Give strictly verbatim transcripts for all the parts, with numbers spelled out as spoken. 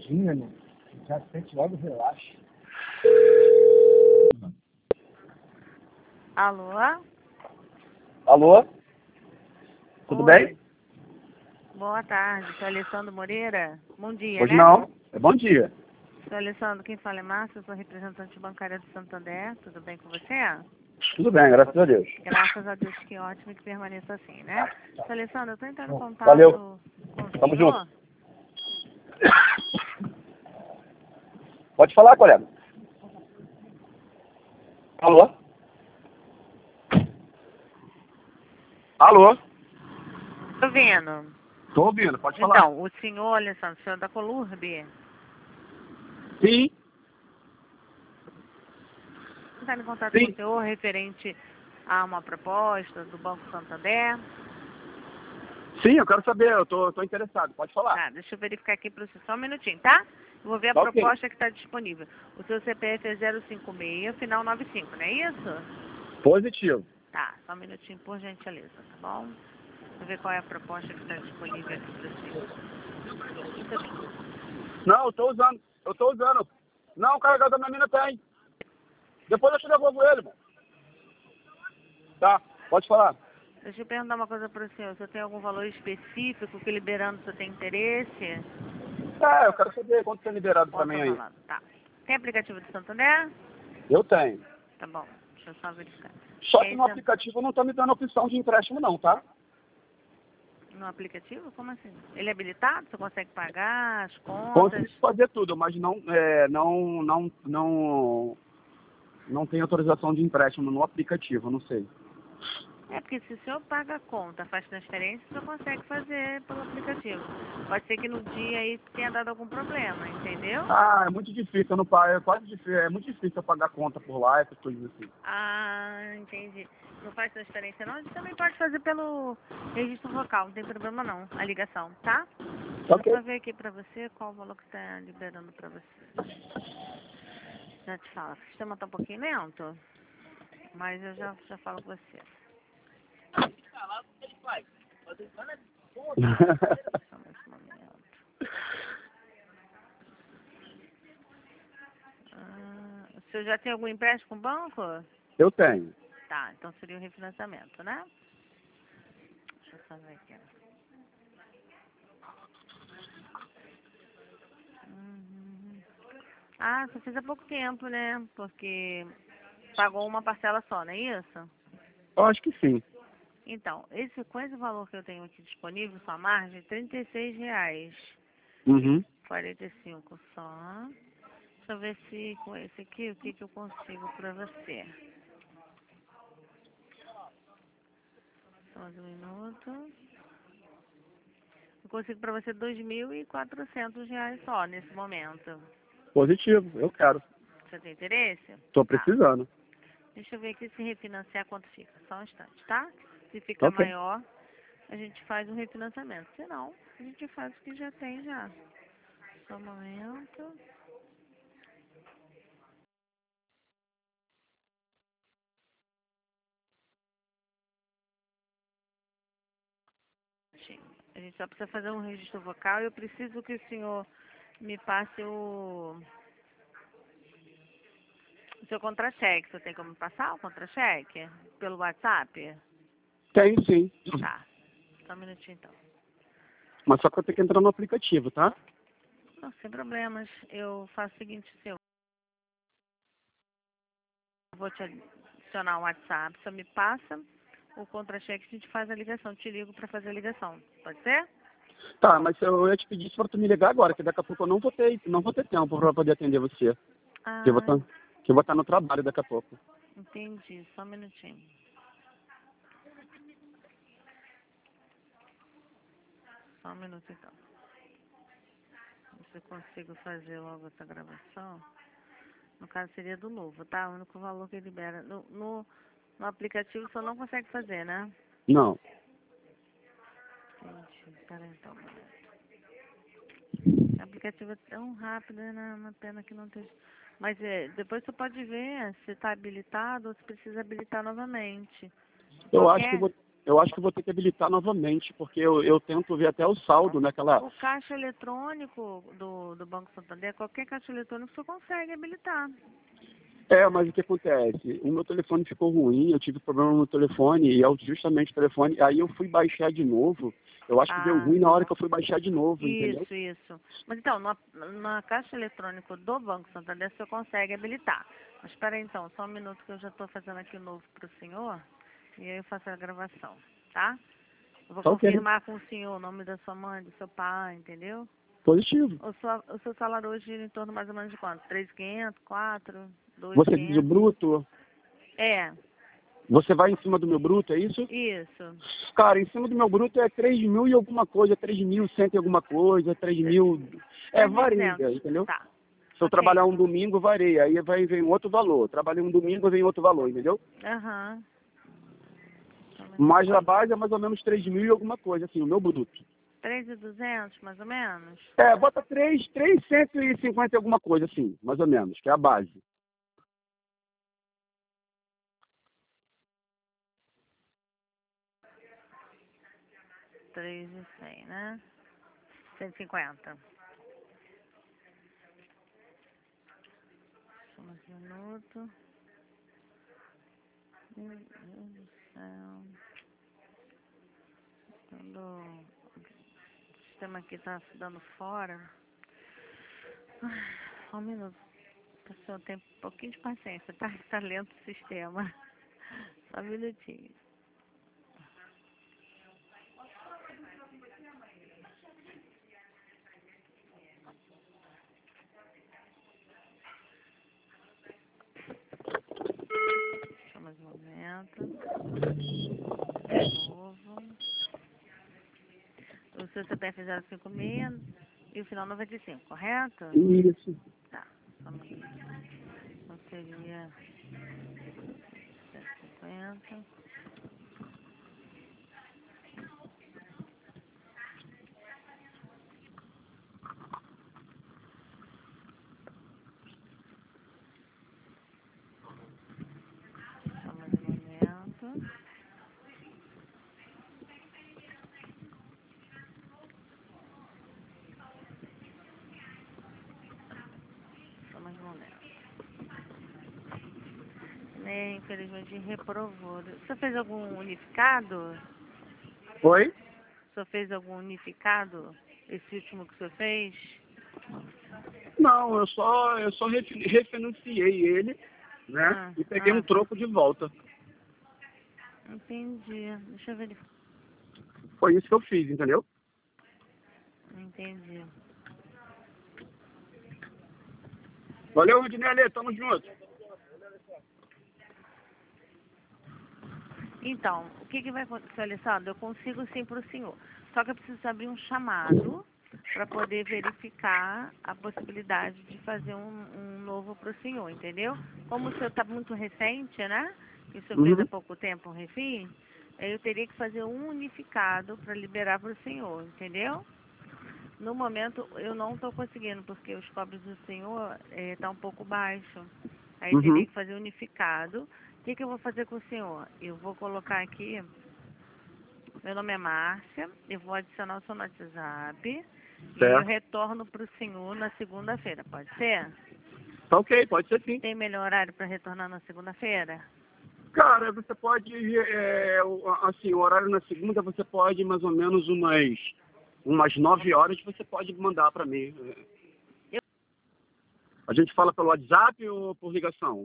Imagina, né? Já sente logo relaxa. Alô? Alô? Tudo Oi. bem? Boa tarde, sou Alessandro Moreira. Bom dia, Hoje né? não. É bom dia. Sou Alessandro, quem fala é Márcia, sou representante bancária do Santander. Tudo bem com você? Tudo bem, graças a Deus. Graças a Deus, que ótimo, que permaneça assim, né? Sou Alessandro, eu estou entrando em contato Valeu. com o Tamo senhor. junto. Pode falar, colega. Alô? Alô? Tô ouvindo. Tô ouvindo, pode falar. Então, o senhor, Alessandro, o senhor da Colurbe, Sim, está em contato Sim. com o senhor referente a uma proposta do Banco Santander. sim, eu quero saber, eu tô, tô interessado, pode falar. Tá, deixa eu verificar aqui para você só um minutinho, tá? Eu vou ver a Tá ok. proposta que está disponível. O seu C P F é zero cinco seis, final nove cinco, não é isso? Positivo. Tá, só um minutinho, por gentileza, tá bom? Vou ver qual é a proposta que está disponível aqui para você. Muito bem. Não, eu tô usando, eu tô usando. Não, o carregador da minha mina tem. Depois eu te devolvo ele, mano. Tá, pode falar. Deixa eu perguntar uma coisa para o senhor. O senhor tem algum valor específico que liberando o senhor tem interesse? É, eu quero saber quanto tem liberado pra Posso mim aí. falar? Tá. Tem aplicativo do Santander? Eu tenho. Tá bom, deixa eu só verificar. Só que Esse no é aplicativo não tá me dando opção de empréstimo não, tá? no aplicativo? Como assim? Ele é habilitado? Você consegue pagar as contas? Consigo fazer tudo, mas não, é, não, não, não, não tem autorização de empréstimo no aplicativo, não sei. É, porque se o senhor paga a conta, faz transferência, o senhor consegue fazer pelo aplicativo. Pode ser que no dia aí tenha dado algum problema, entendeu? Ah, é muito difícil, eu não pago, é quase difícil, é muito difícil eu pagar conta por lá, essas coisas assim. Ah, entendi. Não faz transferência não? A gente também pode fazer pelo registro local, não tem problema não, a ligação, tá? Deixa Ok. eu só ver aqui pra você qual o valor que está liberando pra você. Já te falo, o sistema tá um pouquinho lento, mas eu já, já falo com você. Só mais um momento. Ah, o senhor já tem algum empréstimo com o banco? Eu tenho. Tá, então seria o refinanciamento, né? Deixa eu só ver aqui. Uhum. Ah, você fez há pouco tempo, né? Porque pagou uma parcela só, não é isso? Eu acho que sim. Então, esse, com esse valor que eu tenho aqui disponível, sua margem, trinta e seis reais. Uhum. quarenta e cinco só. Deixa eu ver se com esse aqui, o que, que eu consigo pra você. Só mais um minuto. Eu consigo pra você dois mil e quatrocentos reais só nesse momento. Positivo, eu quero. Você tem interesse? Tô Tá. precisando. Deixa eu ver aqui se refinanciar quanto fica. Só um instante, tá? Se fica Ok. maior, a gente faz um refinanciamento. Se não, a gente faz o que já tem já. Só um momento. Sim. A gente só precisa fazer um registro vocal. Eu preciso que o senhor me passe o, o seu contra-cheque. Você tem como me passar o contra-cheque? Pelo WhatsApp? Tem sim. Tá. Só um minutinho então. Mas só que eu tenho que entrar no aplicativo, tá? Não, sem problemas. Eu faço o seguinte, seu. Eu vou te adicionar o WhatsApp. Você me passa o contra-cheque, a gente faz a ligação. Te ligo para fazer a ligação. Pode ser? Tá, mas eu ia te pedir para tu me ligar agora, que daqui a pouco eu não vou ter, não vou ter tempo para poder atender você. Que eu vou Ah, estar, que eu vou estar no trabalho daqui a pouco. entendi. Só um minutinho. Só um minuto então. Se eu consigo fazer logo essa gravação. No caso seria do novo, tá? O único valor que libera. No, no, no aplicativo o senhor não consegue fazer, né? Não. Entendi. Peraí então. O aplicativo é tão rápido, né? Uma pena que não esteja. Mas é, depois você pode ver se está habilitado ou se precisa habilitar novamente. Eu acho que eu Qualquer. vou, eu acho que eu vou ter que habilitar novamente, porque eu, eu tento ver até o saldo naquela... O caixa eletrônico do, do Banco Santander, qualquer caixa eletrônico você consegue habilitar. É, mas o que acontece? O meu telefone ficou ruim, eu tive problema no meu telefone, e é justamente o telefone, aí eu fui baixar de novo, eu acho que deu Ah, ruim na hora que eu fui baixar de novo, entendeu? isso, isso. Mas então, na, na caixa eletrônica do Banco Santander você consegue habilitar. Mas espera aí então, só um minuto que eu já estou fazendo aqui o novo para o senhor, e aí eu faço a gravação, tá? Eu vou Tá ok. confirmar com o senhor o nome da sua mãe, do seu pai, entendeu? Positivo. O, sua, o seu salário hoje gira em torno mais ou menos de quanto? três mil e quinhentos, quatro, Você diz o dois mil e quinhentos? bruto, É, você vai em cima do meu bruto, é isso? isso. Cara, em cima do meu bruto é três mil e alguma coisa, três mil cento e alguma coisa, três mil... É, três mil e varia, duzentos. entendeu? Tá. Se eu Ok. trabalhar um domingo, varia, aí vai vir um outro valor. Trabalhei um domingo, vem outro valor, entendeu? Aham. Mas a base é mais ou menos três mil e alguma coisa, assim, o meu bruto. três mil e duzentos, mais ou menos? É, bota três, trezentos e cinquenta e alguma coisa, assim, mais ou menos, que é a base. três mil e cem, né? cento e cinquenta. Só mais um minuto. Meu Deus do céu. Quando o sistema aqui tá se dando fora. Ai, só um minuto. Pessoal, tem um pouquinho de paciência, tá? Tá lento o sistema. Só um minutinho. Só mais um momento. De novo. O seu C P F é zero cinco seis e o final noventa e cinco, correto? Isso. Tá, só um minuto. Então seria cento e cinquenta. Só mais um momento. Só mais um momento. Né, infelizmente reprovou. Você fez algum unificado? Oi? Você fez algum unificado? Esse último que você fez? Não, eu só, eu só refi- refinanciei ele, né? Ah, E peguei um ah, troco de volta. entendi. Deixa eu verificar. Foi isso que eu fiz, entendeu? Entendi. Valeu, Rudinelli, tamo junto. Então, o que, que vai acontecer, Alessandro? Eu consigo sim para o senhor. Só que eu preciso abrir um chamado para poder verificar a possibilidade de fazer um, um novo para o senhor, entendeu? Como o senhor está muito recente, né? E o senhor fez há Uhum. pouco tempo um refim, aí eu teria que fazer um unificado para liberar para o senhor, entendeu? No momento eu não estou conseguindo, porque os cobres do senhor estão um pouco baixo. Aí eu teria Uhum. que fazer unificado. O que, que eu vou fazer com o senhor? Eu vou colocar aqui, meu nome é Márcia, eu vou adicionar o seu no WhatsApp e eu Certo. retorno para o senhor na segunda-feira, pode ser? Tá ok, pode ser sim. Tem melhor horário para retornar na segunda-feira? Cara, você pode, é, o- assim, o horário na segunda, você pode mais ou menos umas, umas nove horas, você pode mandar pra mim. Eu A gente fala pelo WhatsApp ou por ligação?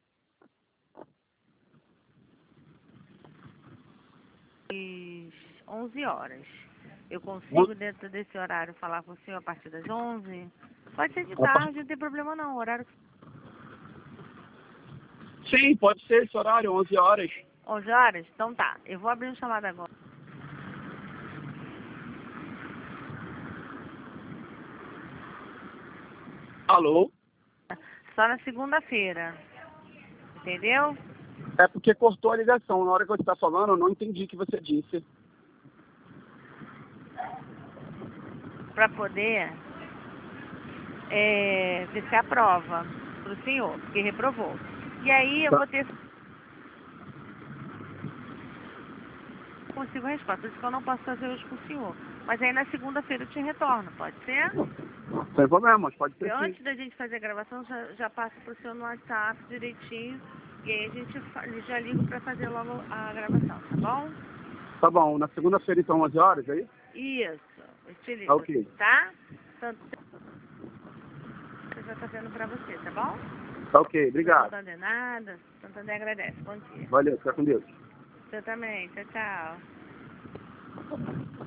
fiz onze horas. Eu consigo, dentro desse horário, falar com o senhor a partir das onze? Pode ser de tarde, não tem problema não. O horário Sim, pode ser esse horário, onze horas. onze horas? Então tá. Eu vou abrir um chamado agora. Alô? Só na segunda-feira. Entendeu? É porque cortou a ligação. Na hora que você está falando, eu não entendi o que você disse. Para poder é, ver se aprova para o senhor, porque reprovou. E aí eu Tá. vou ter com consigo a resposta. Por isso que eu não posso fazer hoje com o senhor. Mas aí na segunda-feira eu te retorno, pode ser? Sem problemas, pode ser Eu, sim. antes da gente fazer a gravação, já, já passo pro senhor no WhatsApp direitinho. E aí a gente fa- já ligo pra fazer logo a gravação, tá bom? Tá bom, na segunda-feira então, onze horas, é isso? Isso, eu te ligo, Ok. tá? Tanto eu já tá vendo pra você, tá bom? Tá ok, obrigado. Santander nada, Santander agradece. Bom dia. Valeu, fica com Deus. Você também, tchau, tchau.